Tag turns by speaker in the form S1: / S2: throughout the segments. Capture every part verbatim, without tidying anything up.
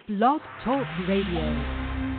S1: Blog Talk Radio.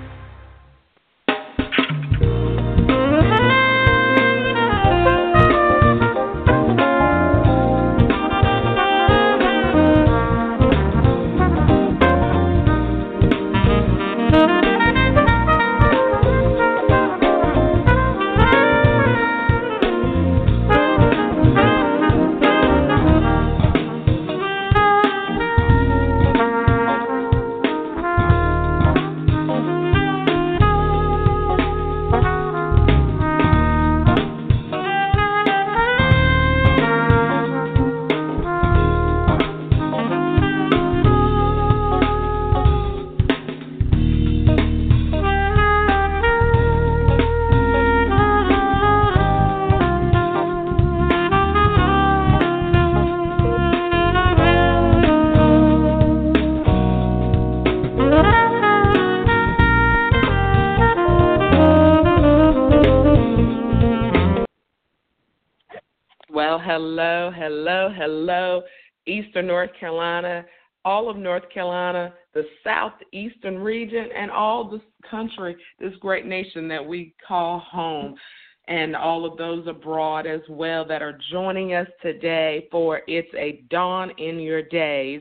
S2: Well, hello, hello, hello, Eastern North Carolina, all of North Carolina, the southeastern region, and all this country, this great nation that we call home, and all of those abroad as well that are joining us today for It's a Dawn in Your Days.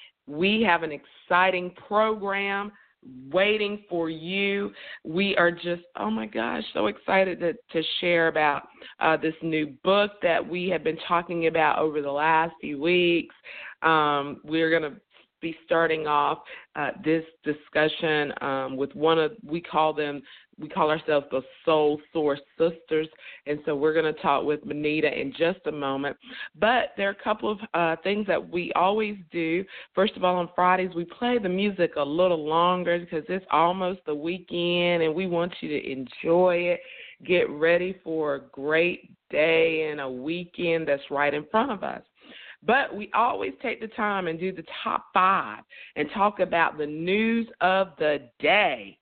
S2: We have an exciting program waiting for you. We are just, oh my gosh, so excited to, to share about uh, this new book that we have been talking about over the last few weeks. Um, we're going to be starting off uh, this discussion um, with one of, we call them, we call ourselves the Soul Source Sisters, and so we're going to talk with Benita in just a moment. But there are a couple of uh, things that we always do. First of all, on Fridays, we play the music a little longer because it's almost the weekend, and we want you to enjoy it. Get ready for a great day and a weekend that's right in front of us. But we always take the time and do the top five and talk about the news of the day.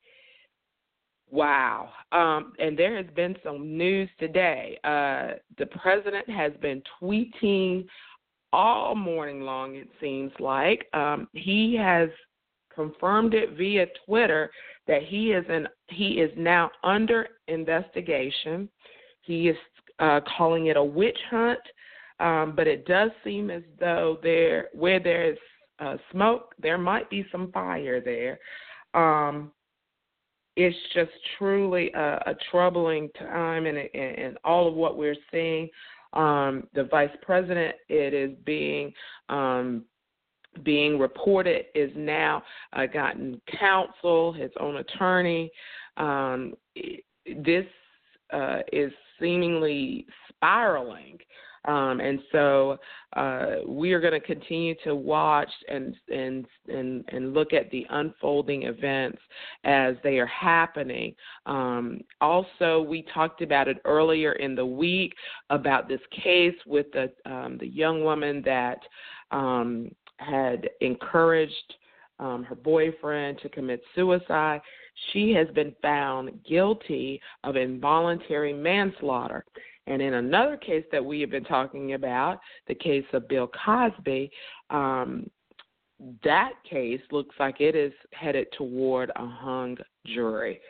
S2: Wow. Um, and there has been some news today. Uh, the president has been tweeting all morning long, it seems like. Um, he has confirmed it via Twitter that he is in, he is now under investigation. He is uh, calling it a witch hunt, um, but it does seem as though there, where there is uh, smoke, there might be some fire there. Um It's just truly a, a troubling time, and, and, and all of what we're seeing. Um, the vice president, it is being um, being reported, is now uh, gotten counsel, his own attorney. Um, this uh, is seemingly spiraling. Um, and so uh, we are going to continue to watch and, and and and look at the unfolding events as they are happening. Um, also, we talked about it earlier in the week about this case with the um, the young woman that um, had encouraged um, her boyfriend to commit suicide. She has been found guilty of involuntary manslaughter. And in another case that we have been talking about, the case of Bill Cosby, um, that case looks like it is headed toward a hung jury.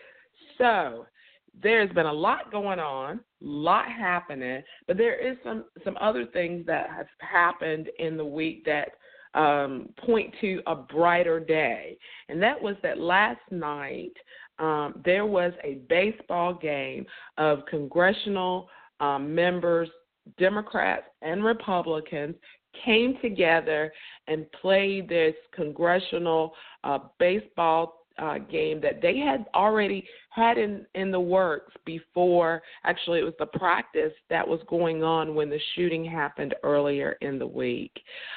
S2: So there's been a lot going on, a lot happening, but there is some, some other things that have happened in the week that um, point to a brighter day. And that was that last night um, there was a baseball game of congressional Um, members, Democrats and Republicans, came together and played this congressional uh, baseball uh, game that they had already had in, in the works before. Actually, it was the practice that was going on when the shooting happened earlier in the week.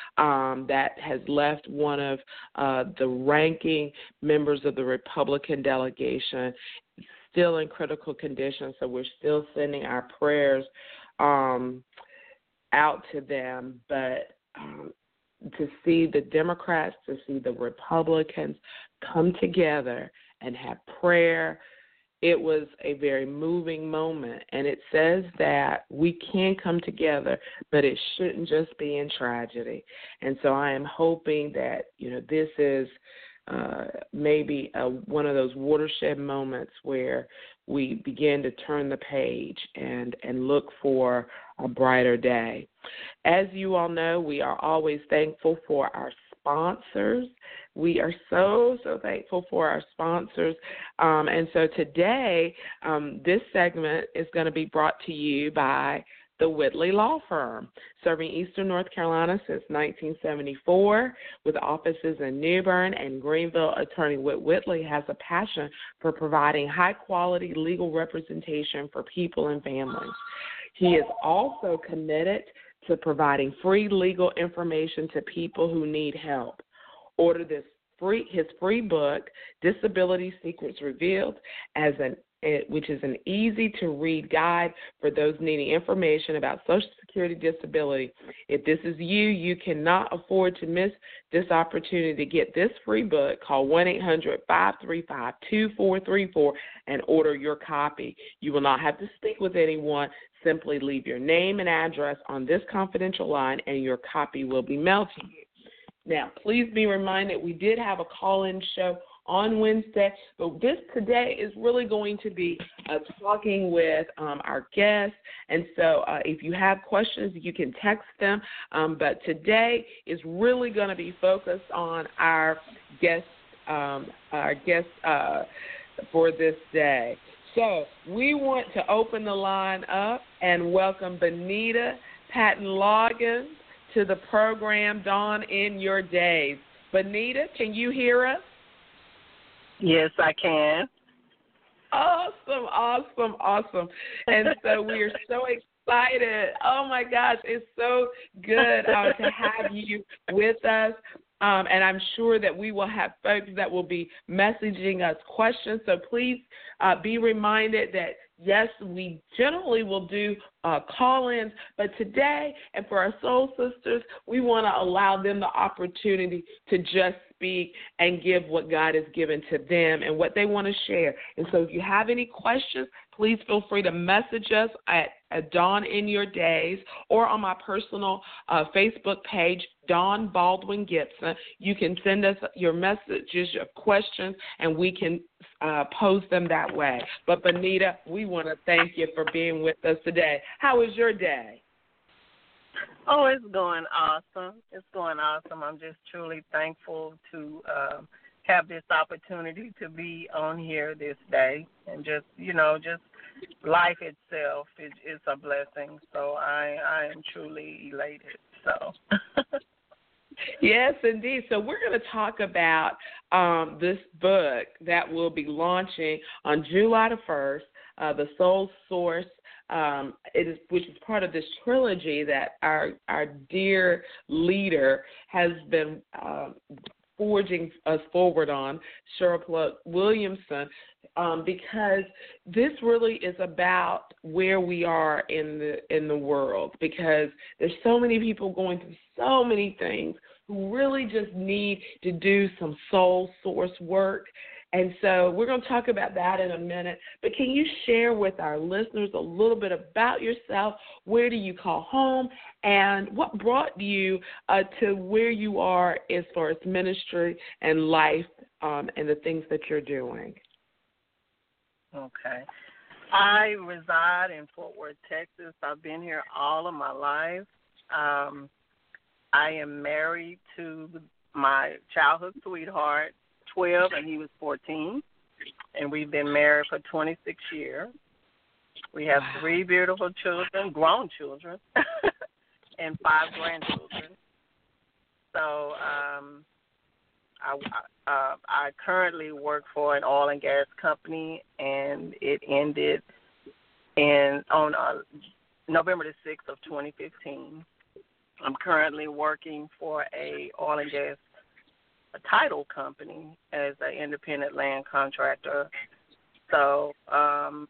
S2: Um, that has left one of uh, the ranking members of the Republican delegation still in critical condition, so we're still sending our prayers um, out to them. But um, to see the Democrats, to see the Republicans come together and have prayer, it was a very moving moment. And it says that we can come together, but it shouldn't just be in tragedy. And so I am hoping that, you know, this is uh, maybe a, one of those watershed moments where we begin to turn the page and, and look for a brighter day. As you all know, we are always thankful for our sponsors. We are so, so thankful for our sponsors. Um, and so today, um, this segment is going to be brought to you by the Whitley Law Firm, serving Eastern North Carolina since nineteen seventy-four with offices in New Bern and Greenville. Attorney Whit Whitley has a passion for providing high-quality legal representation for people and families. He is also committed to providing free legal information to people who need help. Order this free his free book, Disability Secrets Revealed, as an which is an easy-to-read guide for those needing information about Social Security disability. If this is you, you cannot afford to miss this opportunity to get this free book. Call one eight hundred, five three five, two four three four and order your copy. You will not have to speak with anyone. Simply leave your name and address on this confidential line, and your copy will be mailed to you. Now, please be reminded we did have a call-in show on Wednesday, but this today is really going to be uh, talking with um, our guests. And so uh, if you have questions, you can text them. Um, but today is really going to be focused on our guest, um, our guest uh, for this day. So we want to open the line up and welcome Benita Patton-Loggins to the program, Dawn in Your Days. Benita, can you hear us?
S3: Yes, I can.
S2: Awesome, awesome, awesome. And so we are so excited. Oh, my gosh, it's so good uh, to have you with us. Um, and I'm sure that we will have folks that will be messaging us questions. So please uh, be reminded that, yes, we generally will do uh, call-ins, but today, and for our soul sisters, we want to allow them the opportunity to just speak and give what God has given to them and what they want to share. And so if you have any questions, please feel free to message us at, at Dawn in Your Days or on my personal uh, Facebook page, Dawn Baldwin Gibson. You can send us your messages, your questions, and we can uh, pose them that way. But, Benita, we want to thank you for being with us today. How was your day?
S3: Oh, it's going awesome. It's going awesome. I'm just truly thankful to uh, have this opportunity to be on here this day. And just, you know, just life itself is, is a blessing. So I, I am truly elated. So.
S2: Yes, indeed. So we're going to talk about um, this book that will be launching on July the first, uh, The Soul Source, um, it is, which is part of this trilogy that our our dear leader has been uh, forging us forward on, Cheryl Plug Williamson, um, because this really is about where we are in the in the world, because there's so many people going through so many things who really just need to do some soul source work. And so we're going to talk about that in a minute. But can you share with our listeners a little bit about yourself? Where do you call home? And what brought you uh, to where you are as far as ministry and life um, and the things that you're doing?
S3: Okay. I reside in Fort Worth, Texas. I've been here all of my life. Um, I am married to my childhood sweetheart, twelve, and he was fourteen, and we've been married for twenty-six years. We have wow. three beautiful children, grown children, and five grandchildren. So um, I, uh, I currently work for an oil and gas company, and it ended in on uh, November the sixth of twenty fifteen. I'm currently working for a oil and gas a title company as an independent land contractor. So um,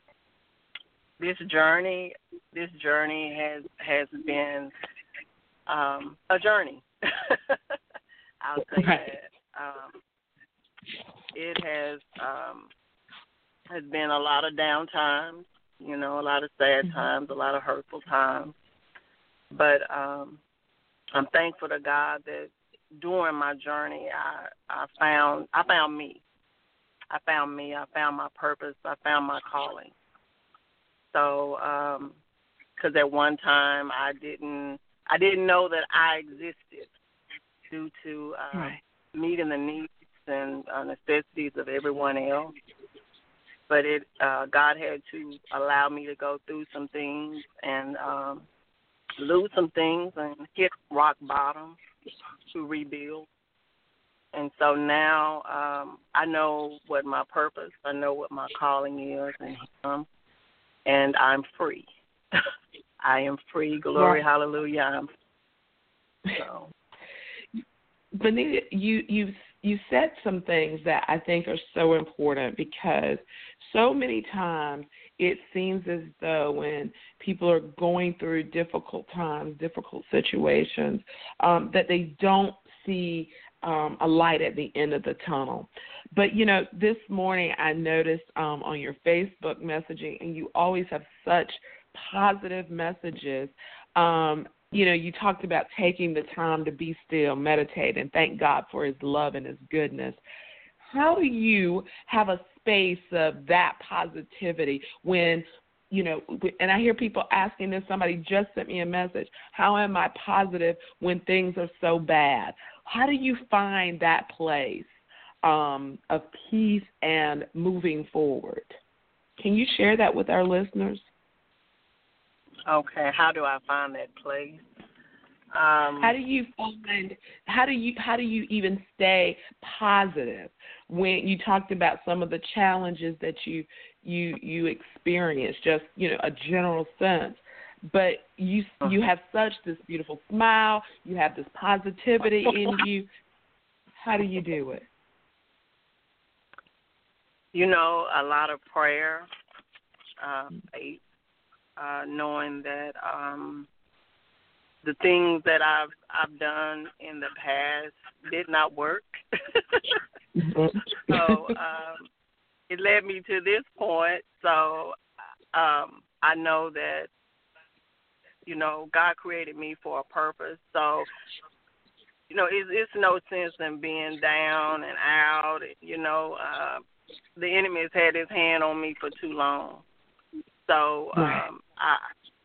S3: this journey, this journey has has been um, a journey. I'll say that. Um, it has um, has been a lot of down times, you know, a lot of sad times, a lot of hurtful times. But um, I'm thankful to God that during my journey, I I found I found me. I found me. I found my purpose. I found my calling. So, because um, at one time I didn't I didn't know that I existed due to uh,
S2: right.
S3: meeting the needs and uh, necessities of everyone else. But it uh, God had to allow me to go through some things and um, lose some things and hit rock bottom to rebuild. And so now um, I know what my purpose, I know what my calling is in Him, and I'm free. I am free. Glory,
S2: right.
S3: hallelujah. I'm free. So.
S2: Benita, you you you said some things that I think are so important, because so many times it seems as though when people are going through difficult times, difficult situations, um, that they don't see um, a light at the end of the tunnel. But, you know, this morning I noticed um, on your Facebook messaging, and you always have such positive messages. Um, you know, you talked about taking the time to be still, meditate, and thank God for His love and His goodness. How do you have a space of that positivity when, you know, and I hear people asking this, somebody just sent me a message, how am I positive when things are so bad? How do you find that place um, of peace and moving forward? Can you share that with our listeners?
S3: Okay, how do I find that place? Um,
S2: how do you find? How do you how do you even stay positive when you talked about some of the challenges that you you you experience? Just you know a general sense, but you you have such this beautiful smile. You have this positivity in you. How do you do it?
S3: You know, a lot of prayer, uh, faith. Uh, knowing that um, the things that I've I've done in the past did not work. So um, it led me to this point. So um, I know that, you know, God created me for a purpose. So, you know, it's, it's no sense in being down and out. You know, uh, the enemy has had his hand on me for too long. So um, I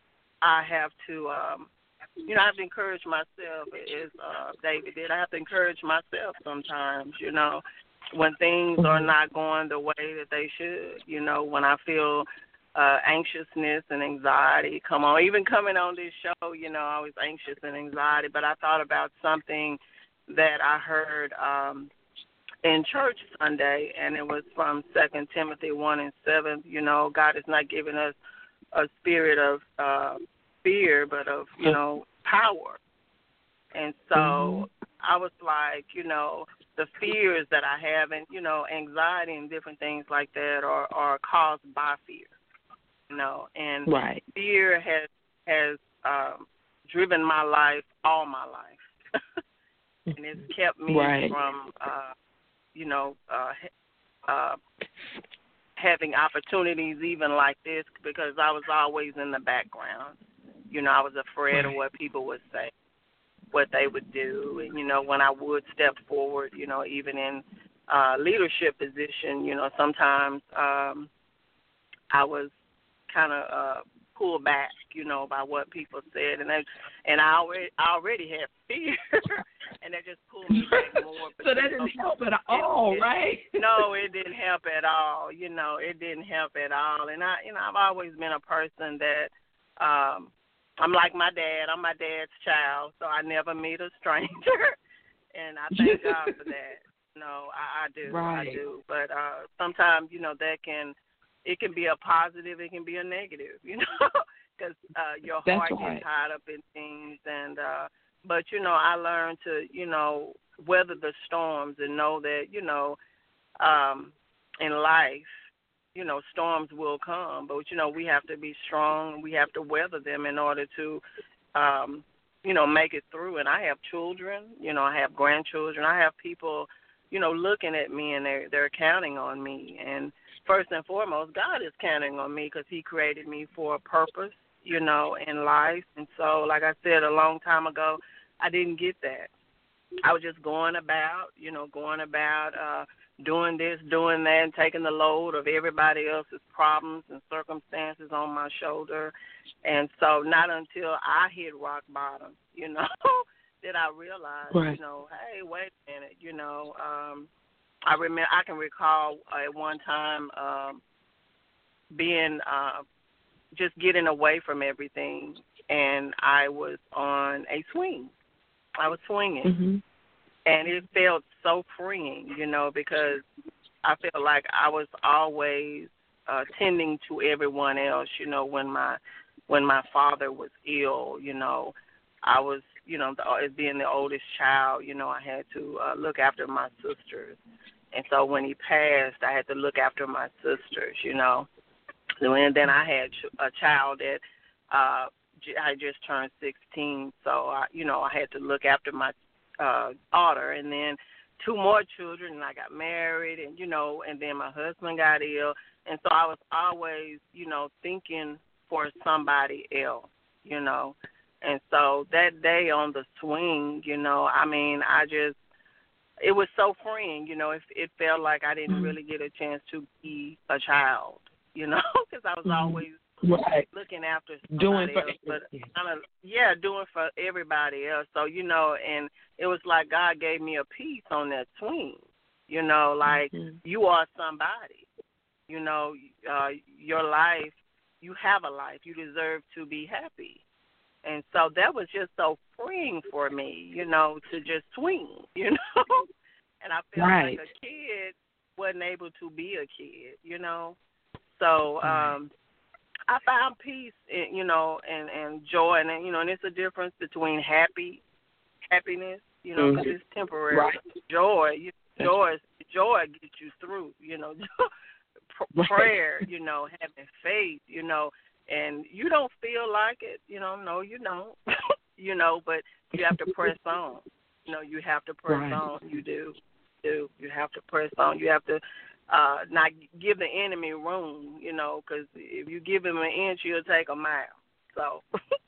S3: I have to, um, you know, I have to encourage myself, as uh, David did. I have to encourage myself sometimes, you know, when things mm-hmm. are not going the way that they should, you know, when I feel uh, anxiousness and anxiety come on. Even coming on this show, you know, I was anxious and anxiety, but I thought about something that I heard um, in church Sunday, and it was from Second Timothy one and seven. You know, God has not given us a spirit of uh, fear, but of, you know, power. And so mm-hmm. I was like, you know, the fears that I have, and, you know, anxiety and different things like that are, are caused by fear, you know. And
S2: right.
S3: fear has, has um, driven my life all my life. And it's kept me right. from... Uh, you know, uh, uh, having opportunities even like this, because I was always in the background. You know, I was afraid of what people would say, what they would do. And, you know, when I would step forward, you know, even in uh, leadership position, you know, sometimes um, I was kind of uh, pulled back, you know, by what people said. And I, and I already, I already had fear. And that just pulled me back more.
S2: So that didn't help at all,
S3: it, it,
S2: right?
S3: No, it didn't help at all. You know, it didn't help at all. And I, you know, I've always been a person that um, I'm like my dad. I'm my dad's child, so I never meet a stranger. And I thank God for that. No, I, I do,
S2: right.
S3: I do. But uh, sometimes, you know, that can, it can be a positive, it can be a negative. You know, because uh, your
S2: That's
S3: heart
S2: right.
S3: gets tied up in things, and. Uh, But, you know, I learned to, you know, weather the storms and know that, you know, um, in life, you know, storms will come. But, you know, we have to be strong. We have to weather them in order to, um, you know, make it through. And I have children. You know, I have grandchildren. I have people, you know, looking at me, and they're, they're counting on me. And first and foremost, God is counting on me because He created me for a purpose, you know, in life. And so, like I said a long time ago, I didn't get that. I was just going about, you know, going about uh, doing this, doing that, and taking the load of everybody else's problems and circumstances on my shoulder. And so not until I hit rock bottom, you know, did I realize,
S2: right.
S3: you know, hey, wait a minute, you know, um, I remember, I can recall at one time um, being uh, just getting away from everything, and I was on a swing. I was swinging.
S2: Mm-hmm.
S3: And it felt so freeing, you know, because I felt like I was always uh, tending to everyone else, you know, when my when my father was ill, you know, I was, you know, the, as being the oldest child, you know, I had to uh, look after my sisters. And so when he passed, I had to look after my sisters, you know. And then I had a child that uh, I just turned sixteen, so, I, you know, I had to look after my Uh, daughter, and then two more children, and I got married, and, you know, and then my husband got ill, and so I was always, you know, thinking for somebody else, you know, and so that day on the swing, you know, I mean, I just, it was so freeing, you know, it, it felt like I didn't
S2: mm-hmm.
S3: really get a chance to be a child, you know, because I was
S2: mm-hmm.
S3: always
S2: right.
S3: looking after
S2: doing
S3: somebody
S2: for
S3: else, but kind of, yeah, doing for everybody else. So, you know, and it was like God gave me a piece on that swing, you know, like
S2: mm-hmm.
S3: you are somebody, you know, uh, your life, you have a life, you deserve to be happy. And so that was just so freeing for me, you know, to just swing, you know, and I felt
S2: right.
S3: like a kid wasn't able to be a kid, you know, so, um, I found peace, in, you know, and, and joy, and, you know, and it's a difference between happy, happiness, you know, because mm-hmm. it's temporary.
S2: Right.
S3: Joy, you, joy, joy gets you through, you know,
S2: right.
S3: prayer, you know, having faith, you know, and you don't feel like it, you know, no, you don't, you know, but you have to press on, you know, you have to press
S2: right.
S3: on, you do, do, you have to press on, you have to. Uh, not give the enemy room, you know, because if you give him an inch, he'll take a mile. So,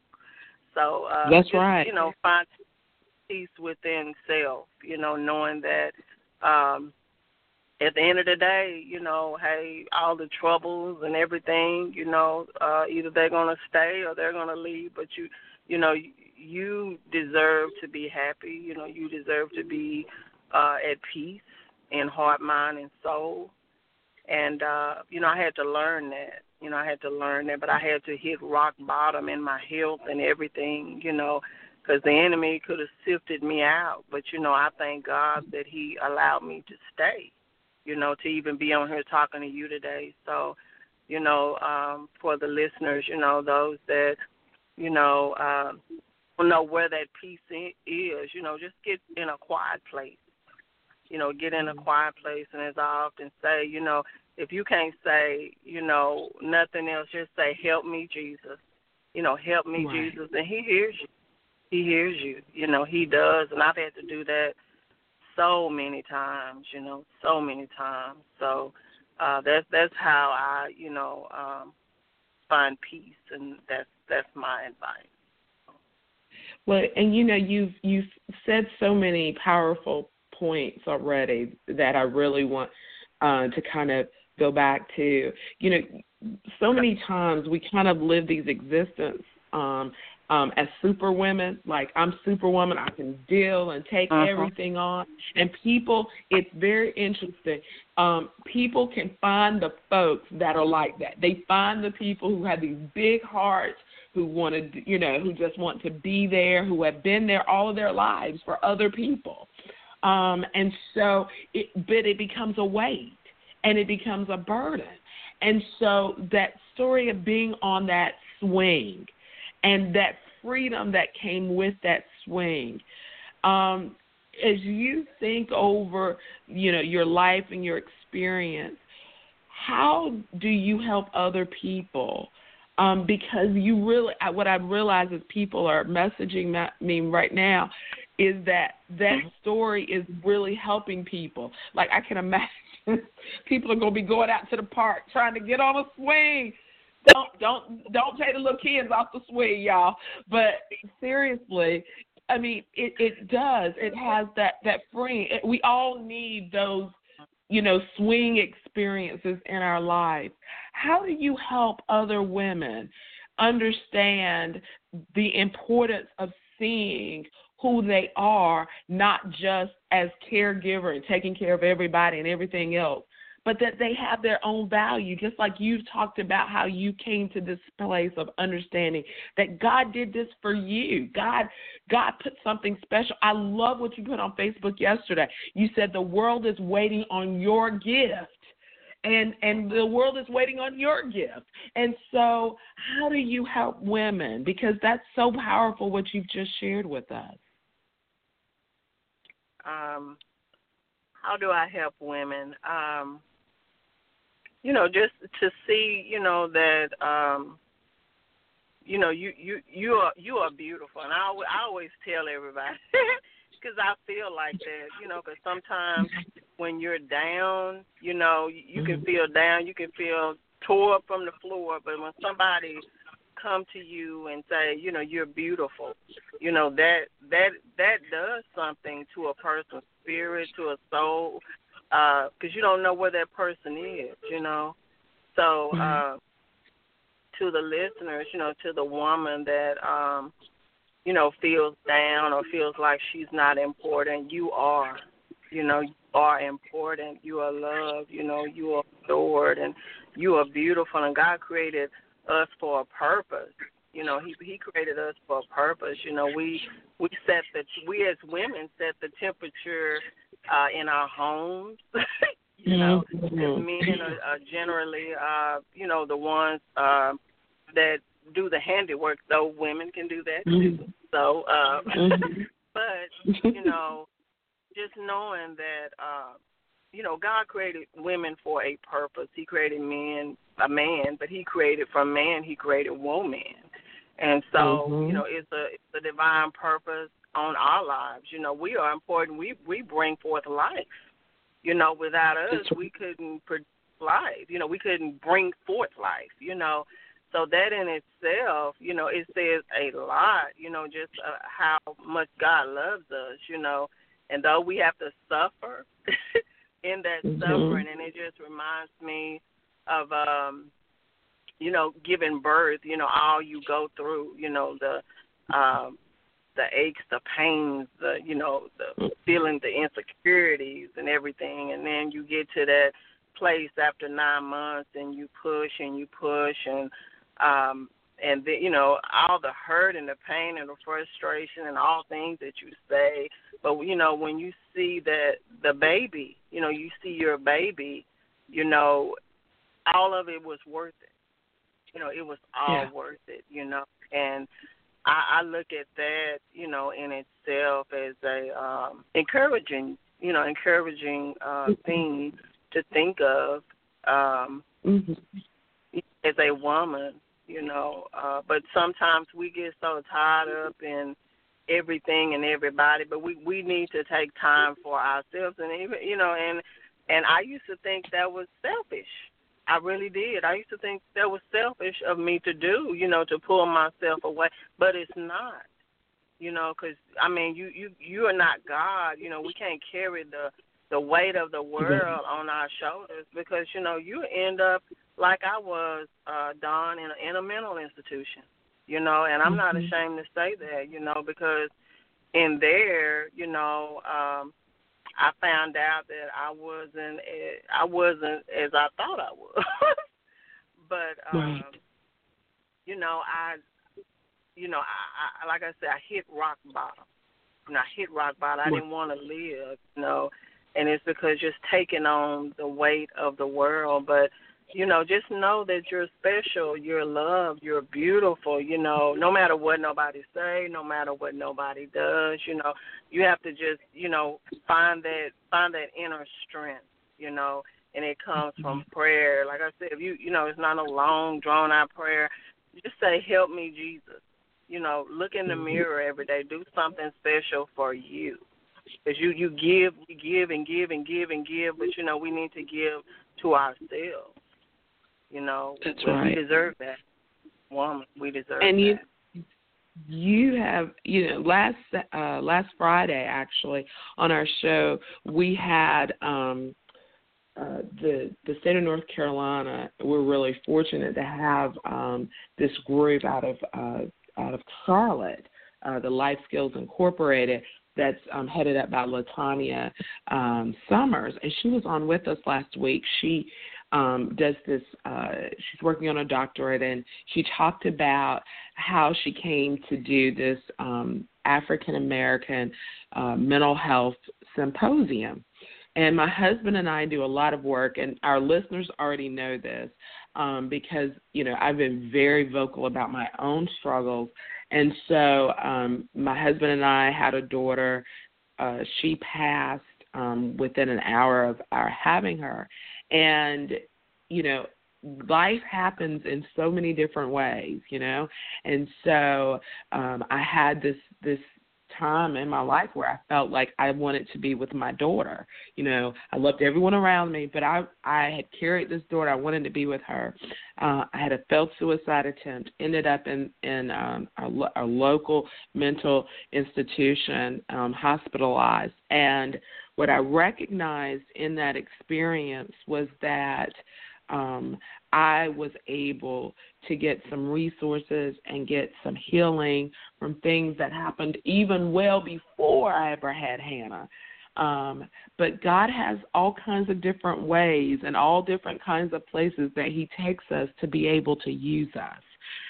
S3: so uh,
S2: that's
S3: just,
S2: right.
S3: You know, find peace within self. You know, knowing that um, at the end of the day, you know, hey, all the troubles and everything, you know, uh, either they're gonna stay or they're gonna leave. But you, you know, you, you deserve to be happy. You know, you deserve to be uh, at peace in heart, mind, and soul. And, uh, you know, I had to learn that. You know, I had to learn that, but I had to hit rock bottom in my health and everything, you know, because the enemy could have sifted me out. But, you know, I thank God that he allowed me to stay, you know, to even be on here talking to you today. So, you know, um, for the listeners, you know, those that, you know, uh, know where that peace is, you know, just get in a quiet place. You know, get in a quiet place, and as I often say, you know, if you can't say, you know, nothing else, just say, help me, Jesus. You know, help me,
S2: right.
S3: Jesus, and he hears you. He hears you. You know, he does, and I've had to do that so many times, you know, so many times. So uh, that's that's how I, you know, um, find peace, and that's that's my advice.
S2: Well, and, you know, you've, you've said so many powerful points already that I really want uh, to kind of go back to. You know, so many times we kind of live these existence um, um, as super women, like I'm superwoman, I can deal and take uh-huh. everything on. And people, it's very interesting. Um, people can find the folks that are like that. They find the people who have these big hearts, who want to, you know, who just want to be there, who have been there all of their lives for other people. Um, and so, it, but it becomes a weight, and it becomes a burden. And so that story of being on that swing and that freedom that came with that swing, um, as you think over, you know, your life and your experience, how do you help other people? Um, because you really, what I realize is people are messaging me right now is that that story is really helping people. Like I can imagine people are going to be going out to the park trying to get on a swing. Don't don't don't take the little kids off the swing, y'all. But seriously, I mean, it, it does. It has that, that freeing. It, we all need those, you know, swing experiences in our life. How do you help other women understand the importance of seeing who they are, not just as caregiver and taking care of everybody and everything else, but that they have their own value, just like you've talked about how you came to this place of understanding that God did this for you. God God put something special. I love what you put on Facebook yesterday. You said the world is waiting on your gift, and, and the world is waiting on your gift. And so how do you help women? Because that's so powerful what you've just shared with us.
S3: Um, how do I help women? Um, you know, just to see, you know, that, um, you know, you, you, you are you are beautiful. And I, always, I always tell everybody, because I feel like that, you know, because sometimes when you're down, you know, you, you can feel down, you can feel tore up from the floor, but when somebody come to you and say, you know, you're beautiful, you know, that that that does something to a person's spirit, to a soul, because uh, you don't know where that person is, you know. So uh, to the listeners, you know, to the woman that, um, you know, feels down or feels like she's not important, you are, you know, you are important. You are loved, you know, you are adored, and you are beautiful, and God created us for a purpose. You know, he he created us for a purpose. You know, we we set the we as women set the temperature uh, in our homes. you know,
S2: mm-hmm.
S3: men are, are generally uh, you know, the ones uh, that do the handiwork. Though women can do that too.
S2: Mm-hmm.
S3: So, uh,
S2: mm-hmm.
S3: but you know, just knowing that. Uh, You know, God created women for a purpose. He created men, a man, but he created from man, he created woman. And so, mm-hmm. you know, it's a, it's a divine purpose on our lives. You know, we are important. We we bring forth life. You know, without us, we couldn't produce life. You know, we couldn't bring forth life, you know. So that in itself, you know, it says a lot, you know, just uh, how much God loves us, you know. And though we have to suffer in that mm-hmm. suffering, and it just reminds me of, um, you know, giving birth, you know, all you go through, you know, the um, the aches, the pains, the, you know, the feeling, the insecurities and everything, and then you get to that place after nine months and you push and you push and, um, and the, you know, all the hurt and the pain and the frustration and all things that you say. But, you know, when you see that the baby, you know, you see your baby, you know, all of it was worth it. You know, it was all yeah. worth it, you know. And I, I look at that, you know, in itself as a um, encouraging, you know, encouraging uh, thing to think of um, mm-hmm. as a woman. You know, uh, but sometimes we get so tied up in everything and everybody, but we, we need to take time for ourselves. And even, you know, and and I used to think that was selfish. I really did. I used to think that was selfish of me to do, you know, to pull myself away. But it's not, you know, because, I mean, you, you, you are not God. You know, we can't carry the, the weight of the world on our shoulders because, you know, you end up like I was, uh, Dawn, in a, in a mental institution, you know, and I'm not ashamed to say that, you know, because in there, you know, um, I found out that I wasn't, I wasn't as I thought I was, but, um, right. you know, I, you know, I, I, like I said, I hit rock bottom, you know, I hit rock bottom. I didn't want to live, you know, and it's because just taking on the weight of the world, but, you know, just know that you're special, you're loved, you're beautiful, you know, no matter what nobody say, no matter what nobody does, you know, you have to just, you know, find that find that inner strength, you know, and it comes from prayer. Like I said, if you, you know, it's not a long, drawn-out prayer. Just say, help me, Jesus. You know, look in the mirror every day. Do something special for you. Because you, you give, we give and give and give and give, but, you know, we need to give to ourselves. You know,
S2: That's
S3: well,
S2: right.
S3: We deserve that. Woman, we deserve
S2: and you,
S3: that.
S2: you have, you know, last uh, last Friday actually on our show we had um, uh, the the state of North Carolina. We're really fortunate to have um, this group out of uh, out of Charlotte, uh, the Life Skills Incorporated, that's um, headed up by LaTanya um, Summers, and she was on with us last week. She um, does this, uh, she's working on a doctorate, and she talked about how she came to do this um, African American uh, mental health symposium. And my husband and I do a lot of work, and our listeners already know this um, because, you know, I've been very vocal about my own struggles. And so um, my husband and I had a daughter. Uh, she passed um, within an hour of our having her. And, you know, life happens in so many different ways, you know. And so um, I had this this time in my life where I felt like I wanted to be with my daughter. You know, I loved everyone around me, but I I had carried this daughter. I wanted to be with her. Uh, I had a failed suicide attempt, ended up in, in um, a, lo- a local mental institution, um, hospitalized. And what I recognized in that experience was that um, I was able to get some resources and get some healing from things that happened even well before I ever had Hannah. Um, but God has all kinds of different ways and all different kinds of places that he takes us to be able to use us.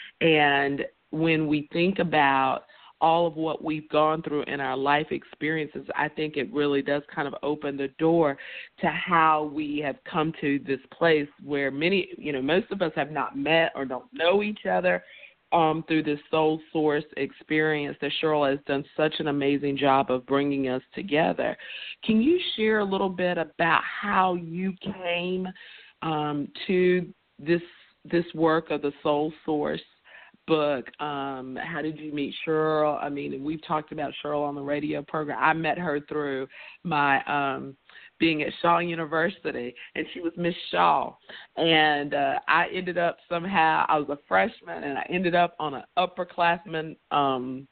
S2: And when we think about all of what we've gone through in our life experiences, I think it really does kind of open the door to how we have come to this place where many, you know, most of us have not met or don't know each other um, through this soul source experience that Cheryl has done such an amazing job of bringing us together. Can you share a little bit about how you came um, to this this work of the soul source book? Um, how did you meet Cheryl? I mean, we've talked about Cheryl on the radio program. I met her through my um, being at Shaw University, and she was Miss Shaw. And uh, I ended up somehow, I was a freshman, and I ended up on an upperclassman um,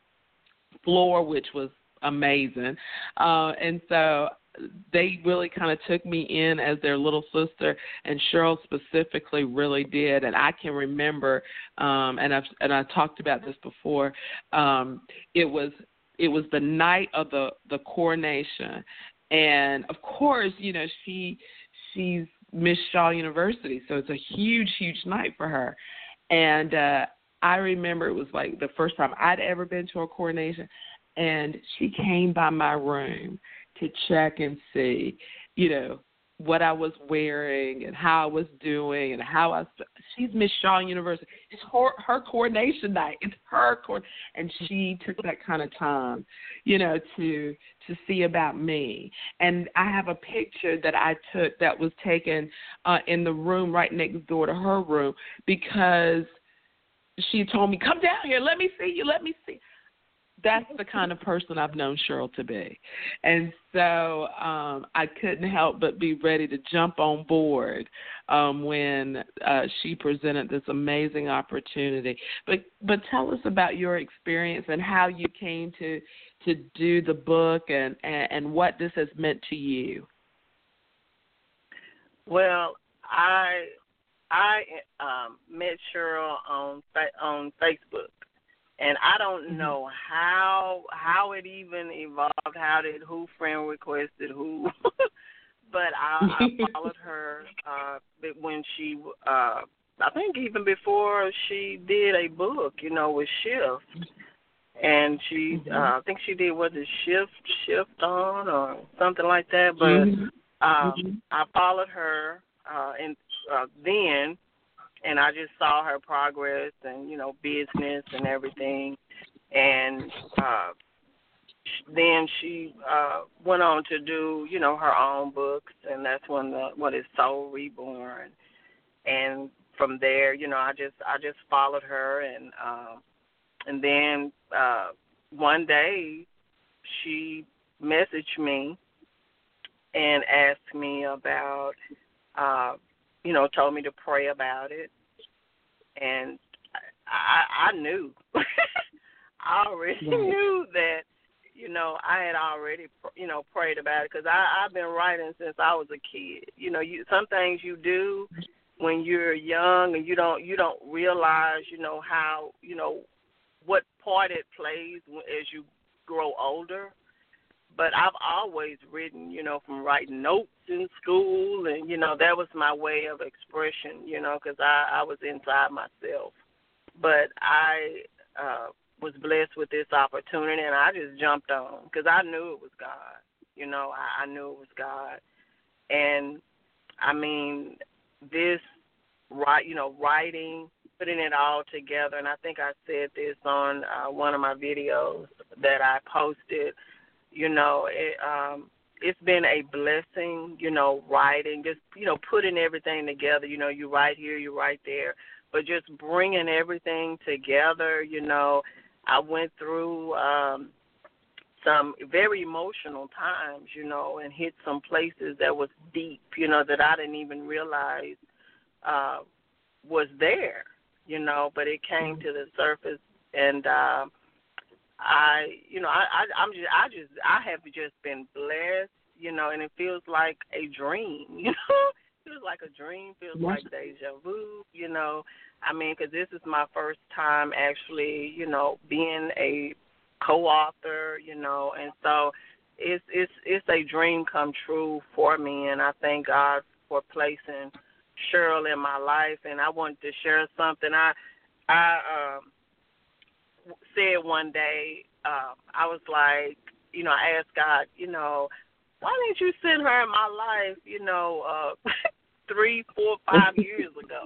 S2: floor, which was amazing. Uh, and so they really kind of took me in as their little sister, and Cheryl specifically really did. And I can remember, um, and I've and I talked about this before. Um, it was it was the night of the, the coronation, and of course, you know, she she's Miss Shaw University, so it's a huge, huge night for her. And uh, I remember it was like the first time I'd ever been to a coronation, and she came by my room to check and see, you know, what I was wearing and how I was doing and how I. She's Miss Shaw University. It's her, her coronation night. It's her court, and she took that kind of time, you know, to to see about me. And I have a picture that I took that was taken uh, in the room right next door to her room because she told me, "Come down here. Let me see you. Let me see." That's the kind of person I've known Cheryl to be. And so um, I couldn't help but be ready to jump on board um, when uh, she presented this amazing opportunity. But but tell us about your experience and how you came to to do the book and, and, and what this has meant to you.
S3: Well, I I um, met Cheryl on on Facebook. And I don't know how how it even evolved, how did, who friend requested who, but I, I followed her uh, when she, uh, I think even before she did a book, you know, with Shift. And she, mm-hmm. uh, I think she did, what, the Shift, Shift On or something like that. But mm-hmm. Um, mm-hmm. I followed her uh, and uh, then. And I just saw her progress and, you know, business and everything. And uh, then she uh, went on to do, you know, her own books. And that's when the, what is Soul Reborn. And from there, you know, I just I just followed her. And, um, and then uh, one day she messaged me and asked me about uh, you know, told me to pray about it. And I, I knew. I already
S2: Right.
S3: knew that, you know, I had already, you know, prayed about it because I've been writing since I was a kid. You know, you some things you do when you're young and you don't you don't realize, you know, how, you know, what part it plays as you grow older. But I've always written, you know, from writing notes in school, and, you know, that was my way of expression, you know, because I, I was inside myself. But I uh, was blessed with this opportunity, and I just jumped on because I knew it was God. You know, I, I knew it was God. And, I mean, this, right, you know, writing, putting it all together, and I think I said this on uh, one of my videos that I posted. You know, it, um, it's been a blessing, you know, writing, just, you know, putting everything together. You know, you write here, you write there, but just bringing everything together, you know. I went through um, some very emotional times, you know, and hit some places that was deep, you know, that I didn't even realize uh, was there, you know, but it came to the surface, and uh, I, you know, I, I, I'm just, I just, I have just been blessed, you know, and it feels like a dream, you know, it feels like a dream, feels
S2: Yes.
S3: like deja vu, you know. I mean, because this is my first time actually, you know, being a co-author, you know, and so it's, it's, it's a dream come true for me, and I thank God for placing Cheryl in my life, and I wanted to share something. I, I, um. said one day, uh, I was like, you know, I asked God, you know, why didn't you send her in my life, you know, uh, three, four, five years ago?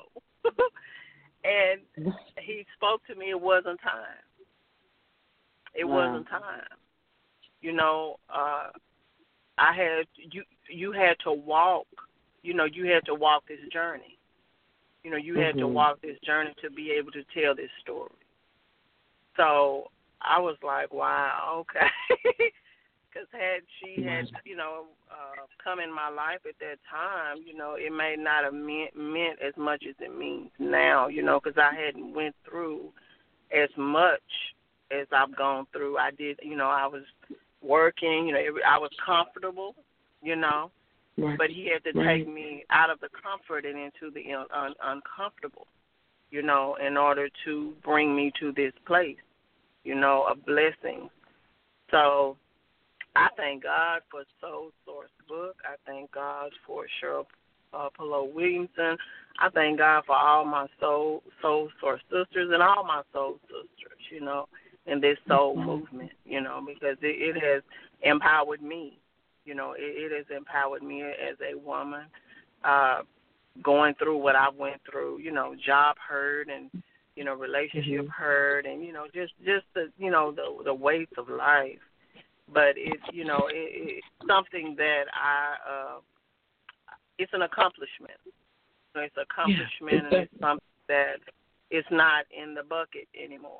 S3: And he spoke to me, it wasn't time. It
S2: Wow.
S3: wasn't time. You know, uh, I had, you, you had to walk, you know, you had to walk this journey. You know, you had
S2: Mm-hmm.
S3: to walk this journey to be able to tell this story. So I was like, wow, okay. Because had she had, you know, uh, come in my life at that time, you know, it may not have meant, meant as much as it means now, you know, because I hadn't went through as much as I've gone through. I did, you know, I was working, you know, every, I was comfortable, you know,
S2: Right.
S3: but he had to
S2: Right.
S3: take me out of the comfort and into the un- un- uncomfortable, you know, in order to bring me to this place, you know, a blessing. So I thank God for Soul Source Book. I thank God for Cheryl uh, Pillow Williamson. I thank God for all my soul, soul Source sisters and all my soul sisters, you know, in this soul
S2: Mm-hmm.
S3: movement, you know, because it, it has empowered me. You know, it, it has empowered me as a woman. Uh, going through what I went through, you know, job hurt and, you know, relationship
S2: Mm-hmm.
S3: hurt and, you know, just, just the, you know, the, the weights of life. But it's, you know, it, it's something that I, uh, it's an accomplishment. It's an accomplishment,
S2: Yeah,
S3: and it's something that is not in the bucket anymore.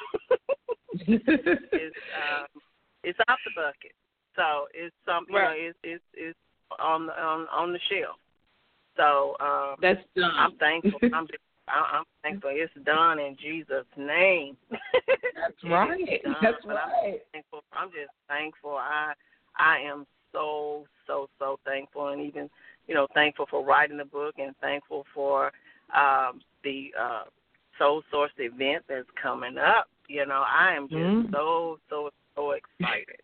S3: it's, um, it's out the bucket. So it's something,
S2: Right.
S3: you know, it's, it's, it's on the, on, on the shelf. So um,
S2: That's done.
S3: I'm thankful. I'm just, I, I'm thankful. It's done in Jesus' name.
S2: That's right. That's
S3: but
S2: right.
S3: I'm thankful. I'm just thankful. I I am so so so thankful, and even you know thankful for writing the book, and thankful for um, the uh, Soul Source event that's coming up. You know, I am just
S2: Mm.
S3: so so so excited.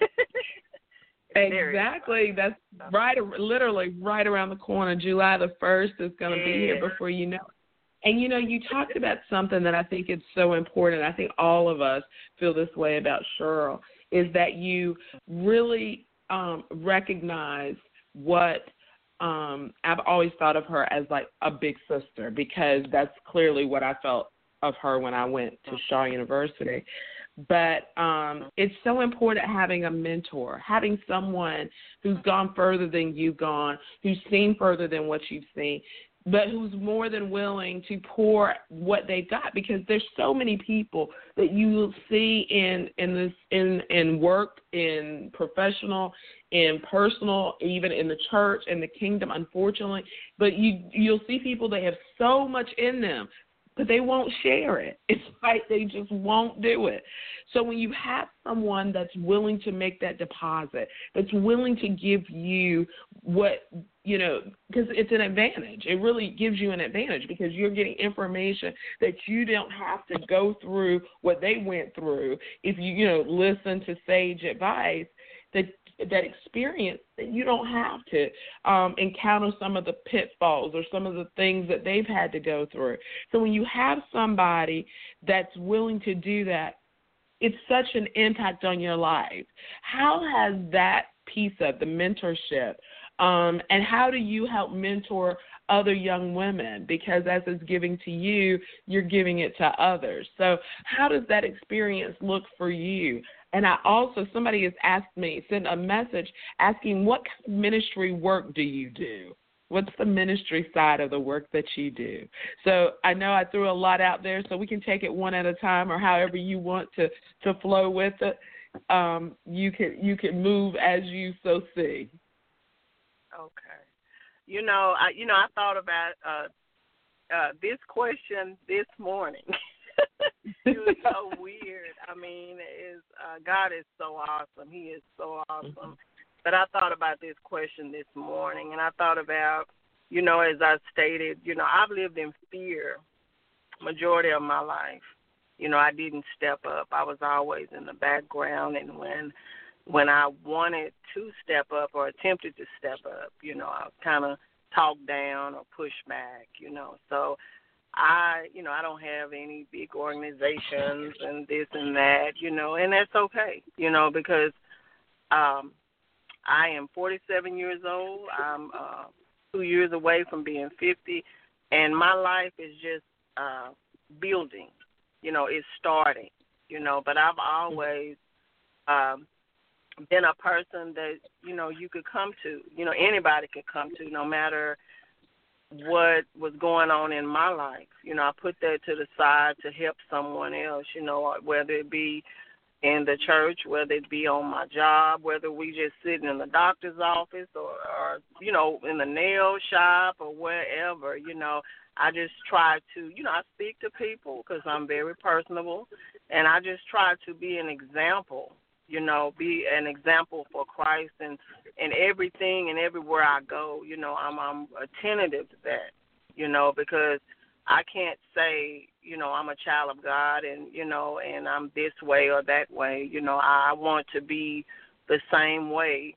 S2: Exactly. That's right, literally right around the corner. July the first is going to
S3: yeah.
S2: be here before you know it. And, you know, you talked about something that I think is so important. I think all of us feel this way about Cheryl, is that you really um, recognize what um, I've always thought of her as like a big sister, because that's clearly what I felt of her when I went to Shaw University. But um, it's so important having a mentor, having someone who's gone further than you've gone, who's seen further than what you've seen, but who's more than willing to pour what they've got, because there's so many people that you see in in this in in work, in professional, in personal, even in the church and the kingdom, unfortunately. But you you'll see people that have so much in them, but they won't share it. It's like they just won't do it. So when you have someone that's willing to make that deposit, that's willing to give you what, you know, because it's an advantage. It really gives you an advantage because you're getting information that you don't have to go through what they went through if you, you know, listen to sage advice. That that experience that you don't have to um, encounter some of the pitfalls or some of the things that they've had to go through. So when you have somebody that's willing to do that, it's such an impact on your life. How has that piece of the mentorship, um, and how do you help mentor other young women? Because as it's giving to you, you're giving it to others. So how does that experience look for you? And I also, somebody has asked me, sent a message asking, what kind of ministry work do you do? What's the ministry side of the work that you do? So I know I threw a lot out there, so we can take it one at a time or however you want to, to flow with it. Um, you can you can move as you so see.
S3: Okay. You know, I you know I thought about uh, uh, this question this morning. It was so weird. I mean, is uh, God is so awesome. He is so awesome. Mm-hmm. But I thought about this question this morning, and I thought about, you know, as I stated, you know, I've lived in fear majority of my life. You know, I didn't step up. I was always in the background, and when when I wanted to step up or attempted to step up, you know, I was kind of talked down or pushed back, you know. So I, you know, I don't have any big organizations and this and that, you know, and that's okay, you know, because um, I am forty-seven years old. I'm uh, two years away from being fifty, and my life is just uh, building, you know, it's starting, you know, but I've always um, been a person that, you know, you could come to, you know, anybody could come to, no matter what was going on in my life. You know, I put that to the side to help someone else, you know, whether it be in the church, whether it be on my job, whether we just sitting in the doctor's office or, or, you know, in the nail shop or wherever, you know, I just try to, you know, I speak to people because I'm very personable, and I just try to be an example, you know, be an example for Christ and, and everything and everywhere I go, you know, I'm, I'm attentive to that, you know, because I can't say, you know, I'm a child of God and, you know, and I'm this way or that way. You know, I want to be the same way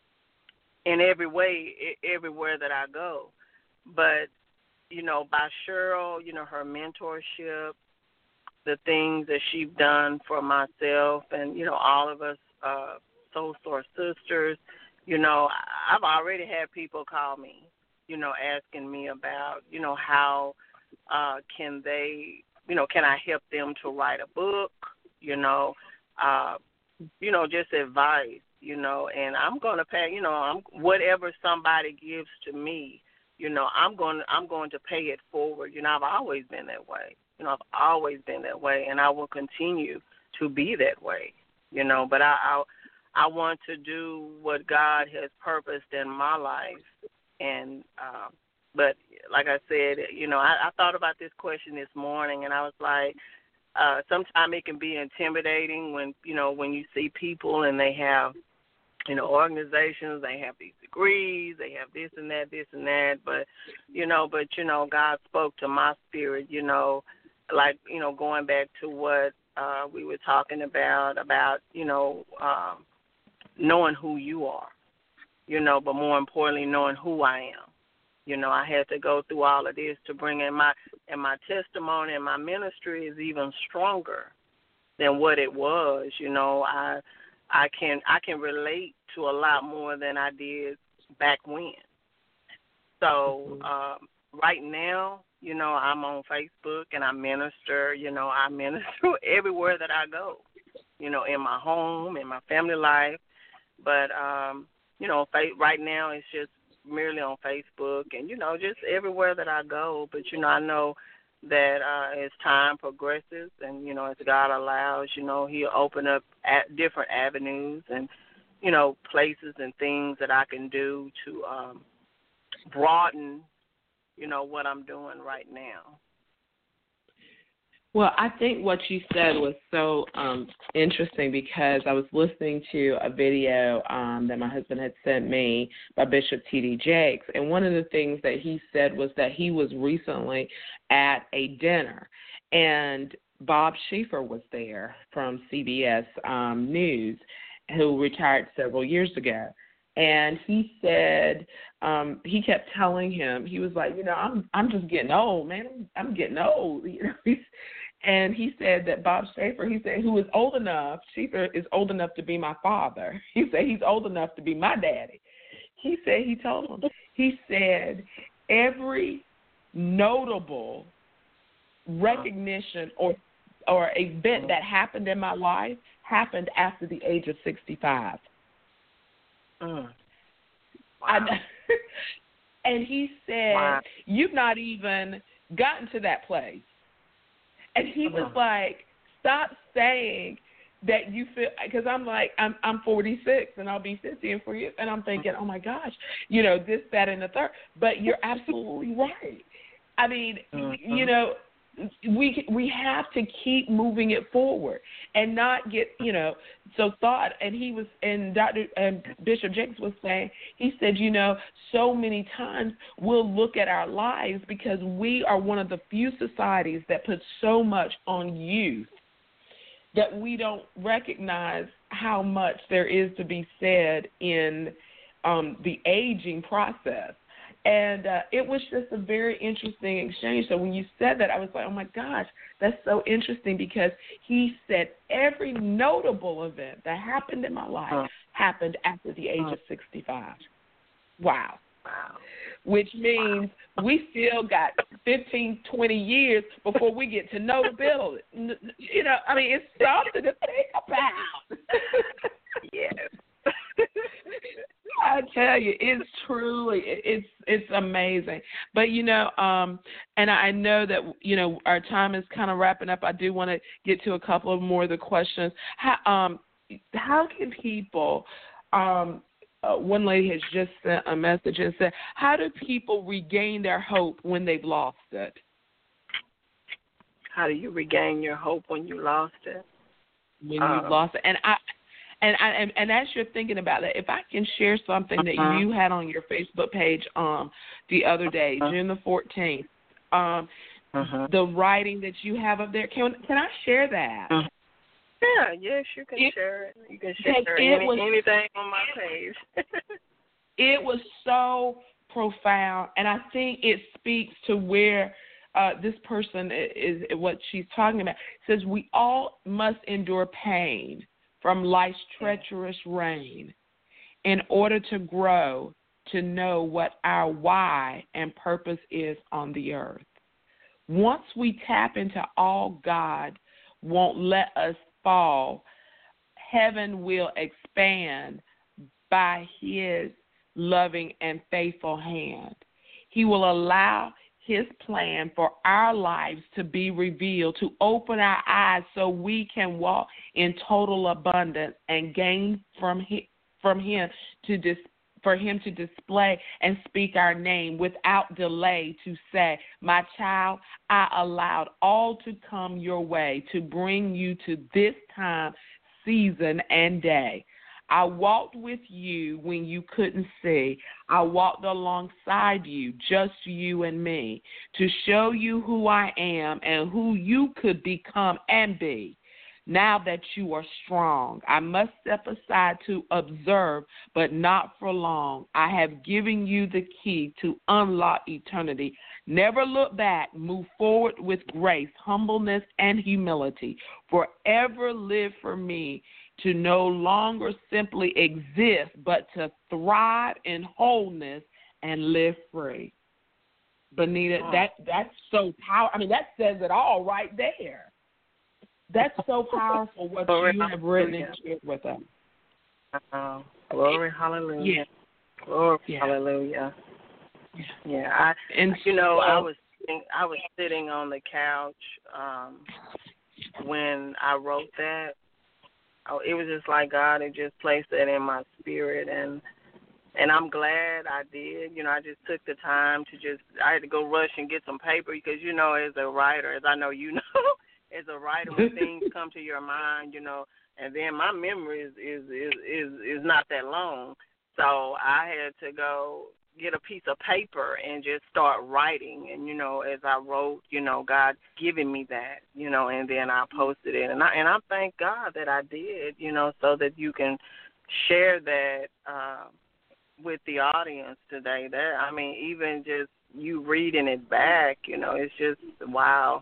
S3: in every way, everywhere that I go. But, you know, by Cheryl, you know, her mentorship, the things that she's done for myself and, you know, all of us uh, Soul Source sisters, you know, I've already had people call me, you know, asking me about, you know, how uh, can they, you know, can I help them to write a book, you know, uh, you know, just advice, you know, and I'm going to pay, you know, I'm, whatever somebody gives to me, you know, I'm going, I'm going to pay it forward. You know, I've always been that way. You know, I've always been that way, and I will continue to be that way, you know, but I, I, I want to do what God has purposed in my life. And, uh, but like I said, you know, I, I thought about this question this morning, and I was like, uh, sometimes it can be intimidating when, you know, when you see people and they have, you know, organizations, they have these degrees, they have this and that, this and that, but, you know, but, you know, God spoke to my spirit, you know, like, you know, going back to what uh, we were talking about, about, you know, um, knowing who you are, you know, but more importantly, knowing who I am. You know, I had to go through all of this to bring in my, and my testimony and my ministry is even stronger than what it was. You know, I, I can, I can relate to a lot more than I did back when. So um, right now, you know, I'm on Facebook and I minister, you know, I minister everywhere that I go, you know, in my home, in my family life. But, um, you know, right now it's just merely on Facebook and, you know, just everywhere that I go. But, you know, I know that uh, as time progresses and, you know, as God allows, you know, he'll open up at different avenues and, you know, places and things that I can do to um, broaden, you know, what I'm doing right now.
S2: Well, I think what you said was so um, interesting because I was listening to a video um, that my husband had sent me by Bishop T D Jakes, and one of the things that he said was that he was recently at a dinner, and Bob Schieffer was there from C B S um, News, who retired several years ago. And he said, um, he kept telling him, he was like, you know, I'm I'm just getting old, man. I'm, I'm getting old, you know. He's, and he said that Bob Schieffer, he said, who is old enough, Schieffer is old enough to be my father. He said he's old enough to be my daddy. He said, he told him, he said, every notable recognition or or event that happened in my life happened after the age of sixty-five.
S3: Mm. Wow.
S2: I, and he said, wow. You've not even gotten to that place. And he was uh-huh. like, stop saying that you feel, because I'm like, I'm I'm forty-six and I'll be fifty in four years. And I'm thinking, oh my gosh, you know, this, that, and the third. But you're absolutely right. I mean, uh-huh. you know, we we have to keep moving it forward and not get, you know, so thought. And he was, and Doctor and Bishop Jakes was saying, he said, you know, so many times we'll look at our lives because we are one of the few societies that put so much on youth that we don't recognize how much there is to be said in um, the aging process. And uh, it was just a very interesting exchange. So when you said that, I was like, oh, my gosh, that's so interesting because he said every notable event that happened in my life uh, happened after the age uh, of sixty-five. Wow. Wow. Which means wow. we still got fifteen, twenty years before we get to notability. You know, I mean, it's something to think about.
S3: Yes.
S2: I tell you, it's truly, it's it's amazing. But, you know, um, and I know that, you know, our time is kind of wrapping up. I do want to get to a couple of more of the questions. How, um, how can people, um, uh, one lady has just sent a message and said, how do people regain their hope when they've lost it?
S3: How do you regain your hope when you lost it?
S2: When
S3: um,
S2: you've lost it. And I, And, I, and and as you're thinking about it, if I can share something that
S3: uh-huh.
S2: you had on your Facebook page um, the other day, uh-huh. June the fourteenth, um, uh-huh. the writing that you have up there, can can I share that?
S3: Uh-huh. Yeah, yes, you can it, share it. You can share
S2: it
S3: any,
S2: was,
S3: anything on my page.
S2: It was so profound, and I think it speaks to where uh, this person is, is, what she's talking about. It says we all must endure pain from life's treacherous rain in order to grow, to know what our why and purpose is on the earth. Once we tap into all God won't let us fall, heaven will expand by his loving and faithful hand. He will allow his plan for our lives to be revealed, to open our eyes so we can walk in total abundance and gain from him, from him to dis, for him to display and speak our name without delay, to say, my child, I allowed all to come your way to bring you to this time, season, and day. I walked with you when you couldn't see. I walked alongside you, just you and me, to show you who I am and who you could become and be. Now that you are strong, I must step aside to observe, but not for long. I have given you the key to unlock eternity. Never look back. Move forward with grace, humbleness, and humility. Forever live for me, to no longer simply exist, but to thrive in wholeness and live free. Benita, oh. that that's so powerful. I mean, that says it all right there. That's so powerful what you have written and shared with us.
S3: Uh, glory, hallelujah.
S2: Yeah.
S3: Glory,
S2: yeah.
S3: hallelujah. Yeah, yeah I, and you know, so, I was sitting, I was sitting on the couch um, when I wrote that. Oh, it was just like God had just placed that in my spirit, and and I'm glad I did. You know, I just took the time to just, I had to go rush and get some paper because, you know, as a writer, as I know you know, as a writer when things come to your mind, you know, and then my memory is is, is, is, is not that long. So I had to go get a piece of paper and just start writing. And, you know, as I wrote, you know, God giving me that, you know, and then I posted it. And I, and I thank God that I did, you know, so that you can share that uh, with the audience today. That, I mean, even just you reading it back, you know, it's just, wow.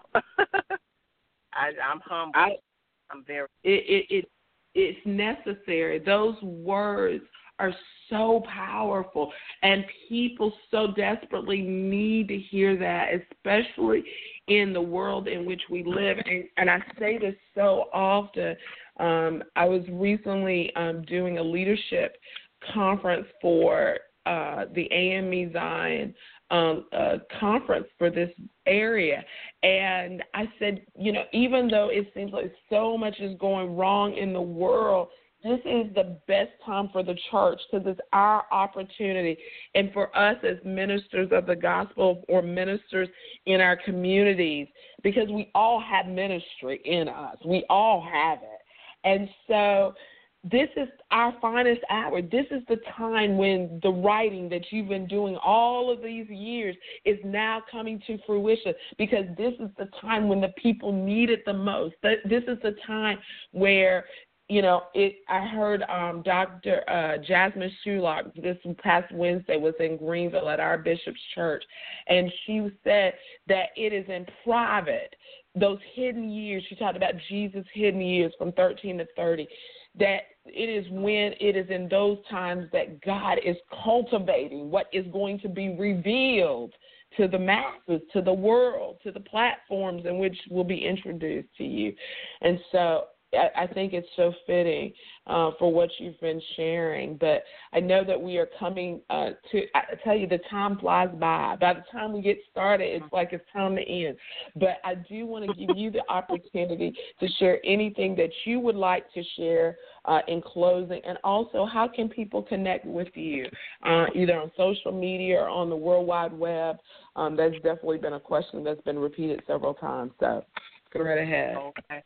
S3: I, I'm humble. I, I'm very.
S2: It, it, it, it's necessary. Those words are so powerful, and people so desperately need to hear that, especially in the world in which we live. And, and I say this so often. Um, I was recently um, doing a leadership conference for uh, the A M E Zion um, uh, conference for this area. And I said, you know, even though it seems like so much is going wrong in the world, this is the best time for the church because it's our opportunity. And for us as ministers of the gospel or ministers in our communities, because we all have ministry in us. We all have it. And so this is our finest hour. This is the time when the writing that you've been doing all of these years is now coming to fruition, because this is the time when the people need it the most. This is the time where, you know, it. I heard um, Doctor Uh, Jasmine Shulock this past Wednesday was in Greenville at our bishop's church, and she said that it is in private, those hidden years. She talked about Jesus' hidden years from thirteen to thirty, that it is when it is in those times that God is cultivating what is going to be revealed to the masses, to the world, to the platforms in which will be introduced to you. And so I think it's so fitting uh, for what you've been sharing. But I know that we are coming uh, to, I tell you, the time flies by. By the time we get started, it's like it's time to end. But I do want to give you the opportunity to share anything that you would like to share uh, in closing. And also, how can people connect with you, uh, either on social media or on the World Wide Web? Um, that's definitely been a question that's been repeated several times. So go right ahead.
S3: Okay.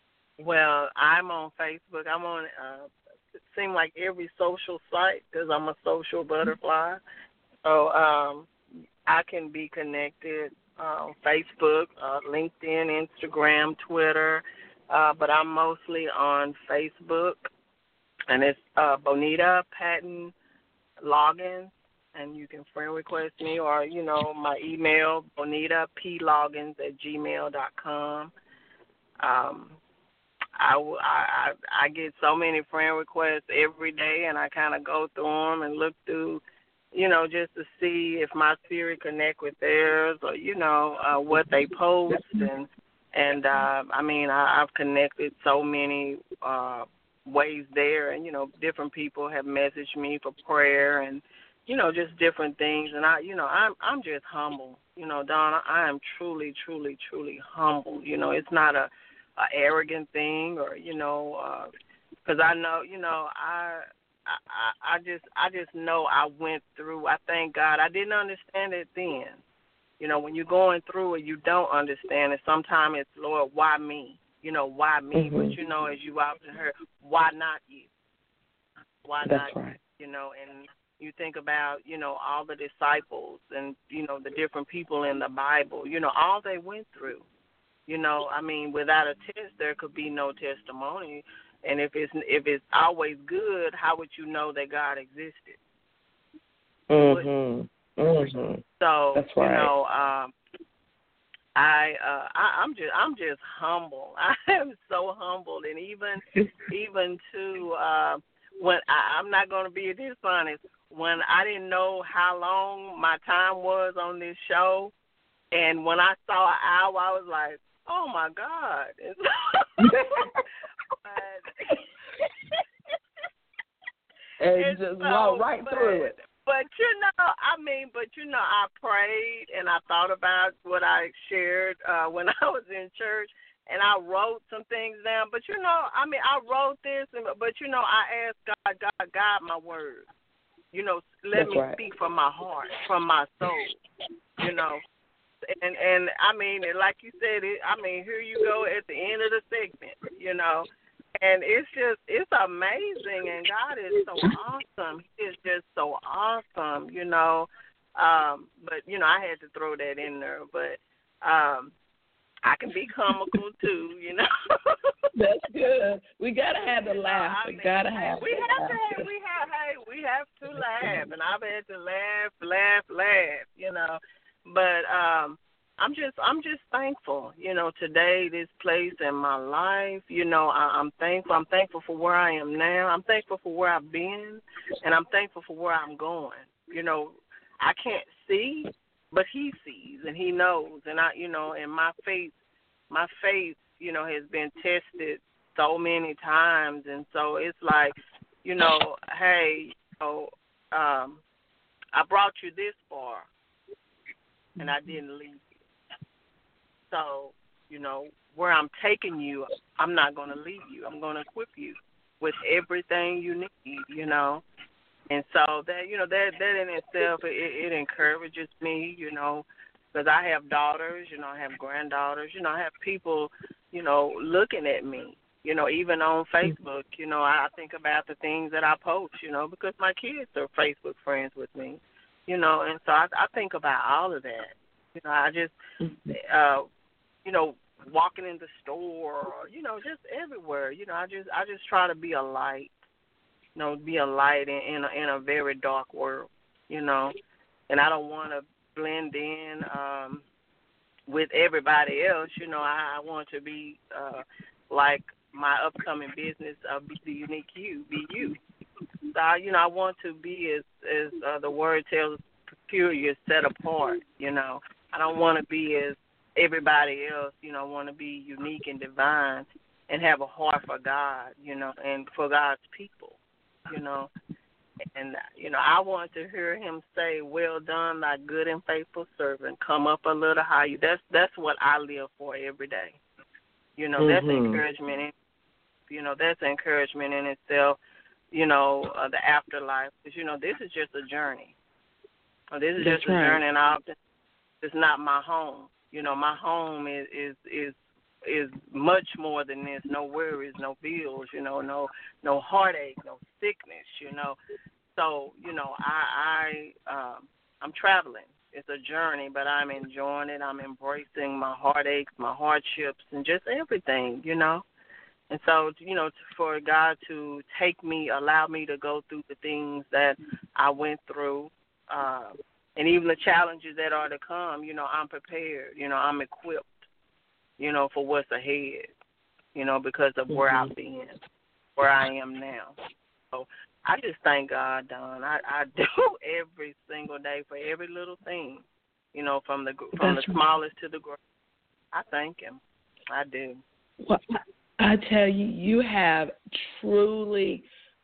S3: Well, I'm on Facebook. I'm on, uh, it seems like every social site because I'm a social butterfly. So um, I can be connected on uh, Facebook, uh, LinkedIn, Instagram, Twitter, uh, but I'm mostly on Facebook, and it's uh, Bonita Patton Loggins, and you can friend request me or, you know, my email, bonita p loggins at gmail dot com. Um, I, I, I get so many friend requests every day, and I kind of go through them and look through, you know, just to see if my spirit connect with theirs or, you know, uh, what they post. And, and uh, I mean, I, I've connected so many uh, ways there, and, you know, different people have messaged me for prayer and, you know, just different things. And, I, you know, I'm, I'm just humble. You know, Donna, I am truly, truly, truly humble. You know, it's not a, a arrogant thing, or, you know, because uh, I know, you know, I, I, I just, I just know I went through. I thank God. I didn't understand it then. You know, when you're going through it, you don't understand it. Sometimes it's, Lord, why me? You know, why me? Mm-hmm. But you know, as you often heard, why not you? Why
S2: That's
S3: not?
S2: Right.
S3: You know, and you think about, you know, all the disciples and, you know, the different people in the Bible. You know, all they went through. You know, I mean, without a test, there could be no testimony. And if it's if it's always good, how would you know that God existed?
S2: Mhm. Mhm.
S3: So
S2: That's right.
S3: You know, um, I, uh, I I'm just I'm just humble. I am so humbled, and even even to uh, when I, I'm not going to be dishonest. When I didn't know how long my time was on this show, and when I saw an hour, I was like, oh, my God.
S2: and just
S3: so,
S2: walk right
S3: but,
S2: through it.
S3: But, you know, I mean, but, you know, I prayed and I thought about what I shared uh, when I was in church, and I wrote some things down. But, you know, I mean, I wrote this, and, but, you know, I asked God, God, guide my words. You know, let
S2: That's
S3: me
S2: right.
S3: speak from my heart, from my soul, you know. and and I mean, like you said, it. I mean, here you go at the end of the segment, you know, and it's just it's amazing, and God is so awesome. He is just so awesome, you know. Um, but you know, I had to throw that in there, but um, I can be comical too, you know.
S2: That's good. We gotta have the laugh.
S3: I
S2: We
S3: mean,
S2: gotta have.
S3: We
S2: the
S3: have to have. We have. Hey, we have to laugh, and I've had to laugh, laugh, laugh. You know, but um, I'm just, I'm just thankful. You know, today, this place in my life. You know, I, I'm thankful. I'm thankful for where I am now. I'm thankful for where I've been, and I'm thankful for where I'm going. You know, I can't see, but He sees and He knows, and I, you know, and my faith, my faith. you know, has been tested so many times. And so it's like, you know, hey, you know, um, I brought you this far and I didn't leave you. So, you know, where I'm taking you, I'm not going to leave you. I'm going to equip you with everything you need, you know. And so that, you know, that, that in itself, it, it encourages me, you know, because I have daughters, you know, I have granddaughters, you know, I have people, you know, looking at me, you know, even on Facebook, you know, I think about the things that I post, you know, because my kids are Facebook friends with me, you know, and so I, I think about all of that. You know, I just, uh, you know, walking in the store, or, you know, just everywhere, you know, I just, I just try to be a light, you know, be a light in, in, a, in a very dark world, you know, and I don't want to blend in, um, with everybody else. You know, I, I want to be uh, like my upcoming business, uh, be the unique you, be you. So, I, you know, I want to be, as, as uh, the word tells, peculiar, set apart, you know. I don't want to be as everybody else, you know. I want to be unique and divine and have a heart for God, you know, and for God's people, you know. And, you know, I want to hear Him say, well done, thy good and faithful servant. Come up a little higher. That's that's what I live for every day. You know, mm-hmm. that's encouragement. In, you know, that's encouragement in itself, you know, uh, the afterlife. Because, you know, this is just a journey. This is
S2: that's
S3: just
S2: right.
S3: a journey, and I'll, it's not my home. You know, my home is, is, is is much more than this. No worries, no bills, you know, no no heartache, no sickness, you know. So, you know, I, I um, I'm traveling. It's a journey, but I'm enjoying it. I'm embracing my heartaches, my hardships, and just everything, you know. And so, you know, for God to take me, allow me to go through the things that I went through, uh, and even the challenges that are to come, you know, I'm prepared. You know, I'm equipped, you know, for what's ahead, you know, because of where mm-hmm. I've been, where I am now. So I just thank God, Don. I, I do every single day for every little thing, you know, from the from That's the smallest right. to the greatest. I thank Him. I do.
S2: Well, I tell you, you have truly,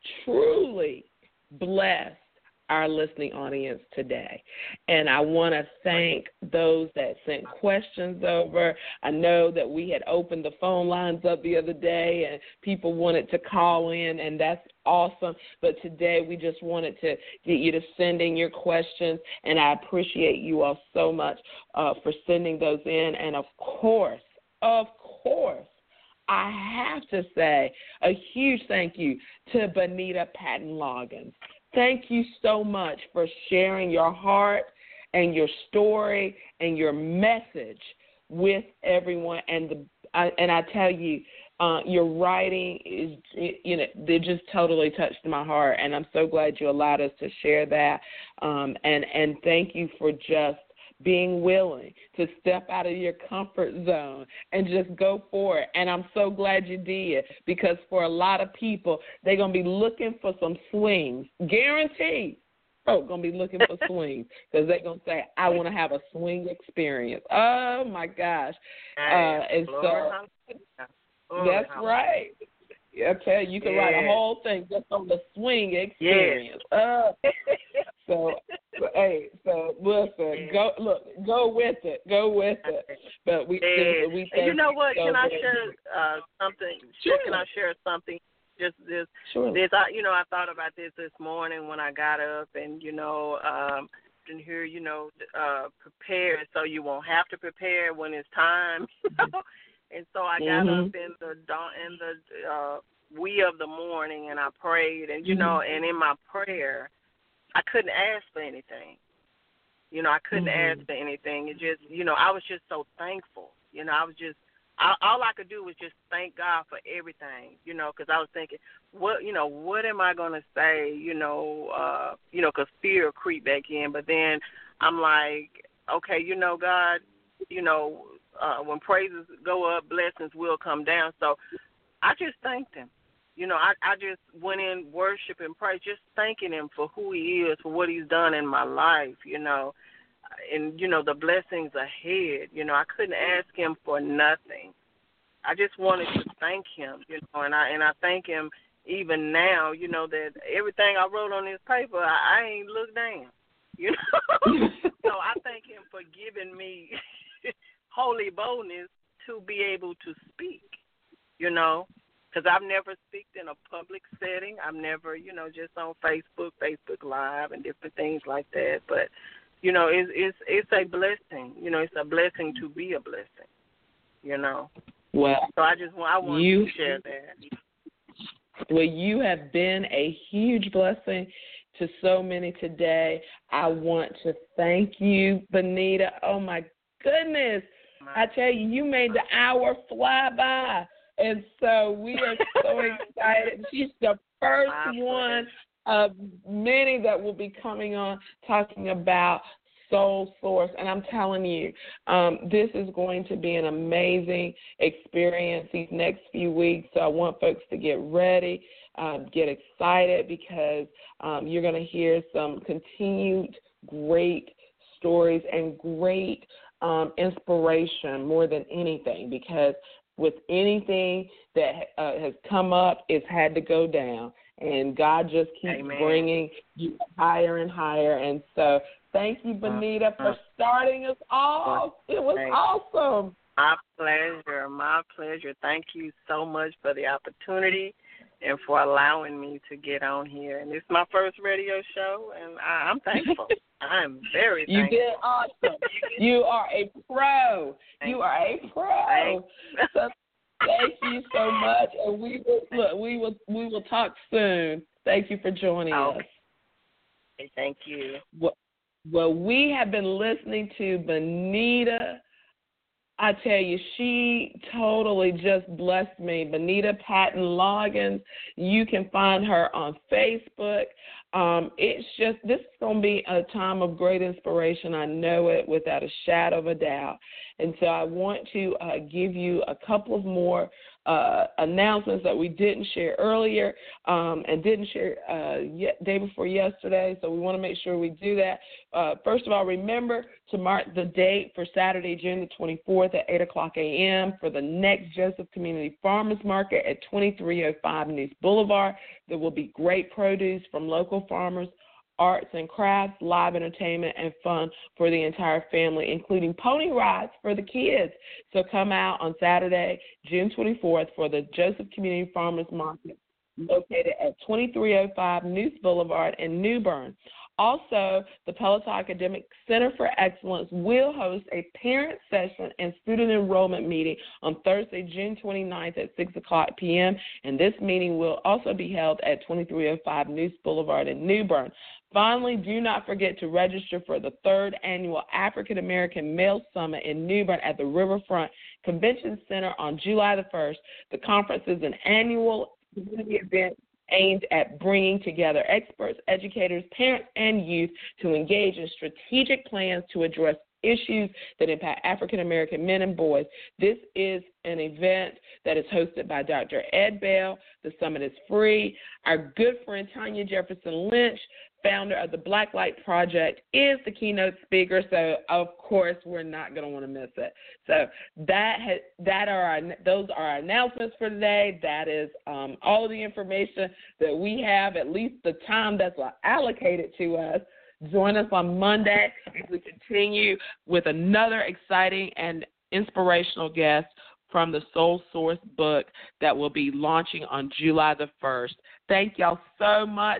S2: truly blessed our listening audience today. And I want to thank those that sent questions over. I know that we had opened the phone lines up the other day and people wanted to call in, and that's awesome. But today we just wanted to get you to send in your questions, and I appreciate you all so much uh, for sending those in. And of course, of course, I have to say a huge thank you to Benita Patton-Loggins. Thank you so much for sharing your heart and your story and your message with everyone. And the I, and I tell you, uh, your writing is, you know, they just totally touched my heart. And I'm so glad you allowed us to share that. Um, and and thank you for just being willing to step out of your comfort zone and just go for it. And I'm so glad you did, because for a lot of people, they're going to be looking for some swings. Guaranteed. Folks going to be looking for swings because they're going to say, I want to have a swing experience. Oh, my gosh. Uh, and so that's right. Okay, you can yeah. write a whole thing just on the swing experience. Yeah. Uh, so, so, hey, so listen, yeah. go look, go with it, go with it. But we,
S3: yeah.
S2: we
S3: and you know what?
S2: so
S3: can I
S2: good.
S3: share uh, something?
S2: Sure.
S3: Can I share something? Just this,
S2: sure.
S3: this. I, you know, I thought about this this morning when I got up, and you know, um, often hear, you know, uh, prepare so you won't have to prepare when it's time. You know? And so I got
S2: mm-hmm.
S3: up in the dawn, in the uh, wee of the morning, and I prayed. And you mm-hmm. know, and in my prayer, I couldn't ask for anything. You know, I couldn't mm-hmm. ask for anything. It just, you know, I was just so thankful. You know, I was just, I, all I could do was just thank God for everything. You know, because I was thinking, what, you know, what am I gonna say? You know, uh, you know, because fear creep back in. But then I'm like, okay, you know, God, you know. Uh, when praises go up, blessings will come down. So I just thanked him. You know, I, I just went in worship and praise, just thanking him for who he is, for what he's done in my life, you know, and, you know, the blessings ahead. You know, I couldn't ask him for nothing. I just wanted to thank him, you know, and I and I thank him even now, you know, that everything I wrote on this paper, I, I ain't looked down, you know. So I thank him for giving me holy boldness to be able to speak, you know, because I've never speaked in a public setting. I've never, you know, just on Facebook, Facebook Live and different things like that. But, you know, it's it's it's a blessing. You know, it's a blessing to be a blessing, you know.
S2: Well,
S3: so I just want I want
S2: you,
S3: to share that.
S2: Well, you have been a huge blessing to so many today. I want to thank you, Benita. Oh, my goodness. I tell you, you made the hour fly by, and so we are so excited. She's the first one of many that will be coming on talking about Soul Source, and I'm telling you, um, this is going to be an amazing experience these next few weeks, so I want folks to get ready, um, get excited, because um, you're going to hear some continued great stories and great Um, inspiration more than anything, because with anything that uh, has come up, it's had to go down, and God just keeps
S3: Amen. Bringing
S2: you higher and higher. And so thank you, Benita, uh, for starting us off. It was
S3: thanks.
S2: awesome.
S3: My pleasure, my pleasure. Thank you so much for the opportunity and for allowing me to get on here. And it's my first radio show, and I, I'm thankful. I'm very
S2: you
S3: thankful.
S2: You did awesome. You are a pro.
S3: Thank
S2: you are a pro. So thank you so much, and we will look. We will we will talk soon. Thank you for joining
S3: okay.
S2: us.
S3: Thank you.
S2: Well, well, we have been listening to Benita. I tell you, she totally just blessed me. Benita Patton Loggins. You can find her on Facebook. Um, it's just, this is going to be a time of great inspiration. I know it without a shadow of a doubt. And so I want to uh, give you a couple of more uh, announcements that we didn't share earlier um, and didn't share uh, yet, day before yesterday. So we want to make sure we do that. Uh, first of all, remember to mark the date for Saturday, June the twenty-fourth at eight o'clock a.m. for the next Joseph Community Farmers Market at twenty-three oh five News Boulevard. There will be great produce from local farmers, arts and crafts, live entertainment, and fun for the entire family, including pony rides for the kids. So come out on Saturday, June twenty-fourth, for the Joseph Community Farmers Market, located at twenty-three oh five News Boulevard in New Bern. Also, the Peloton Academic Center for Excellence will host a parent session and student enrollment meeting on Thursday, June twenty-ninth at six o'clock p.m., and this meeting will also be held at twenty-three oh five News Boulevard in New Bern. Finally, do not forget to register for the third annual African American Male Summit in New Bern at the Riverfront Convention Center on July the first. The conference is an annual community event aimed at bringing together experts, educators, parents, and youth to engage in strategic plans to address issues that impact African American men and boys. This is an event that is hosted by Doctor Ed Bell. The summit is free. Our good friend Tanya Jefferson Lynch, founder of the Black Light Project, is the keynote speaker, so of course we're not going to want to miss it. So that has, that are our, those are our announcements for today. That is um, all of the information that we have, at least the time that's allocated to us. Join us on Monday as we continue with another exciting and inspirational guest from the Soul Source book that will be launching on July the first. Thank y'all so much,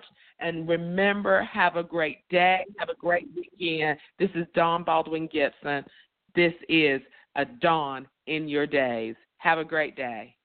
S2: And remember, have a great day. Have a great weekend. This is Dawn Baldwin Gibson. This is A Dawn in Your Days. Have a great day.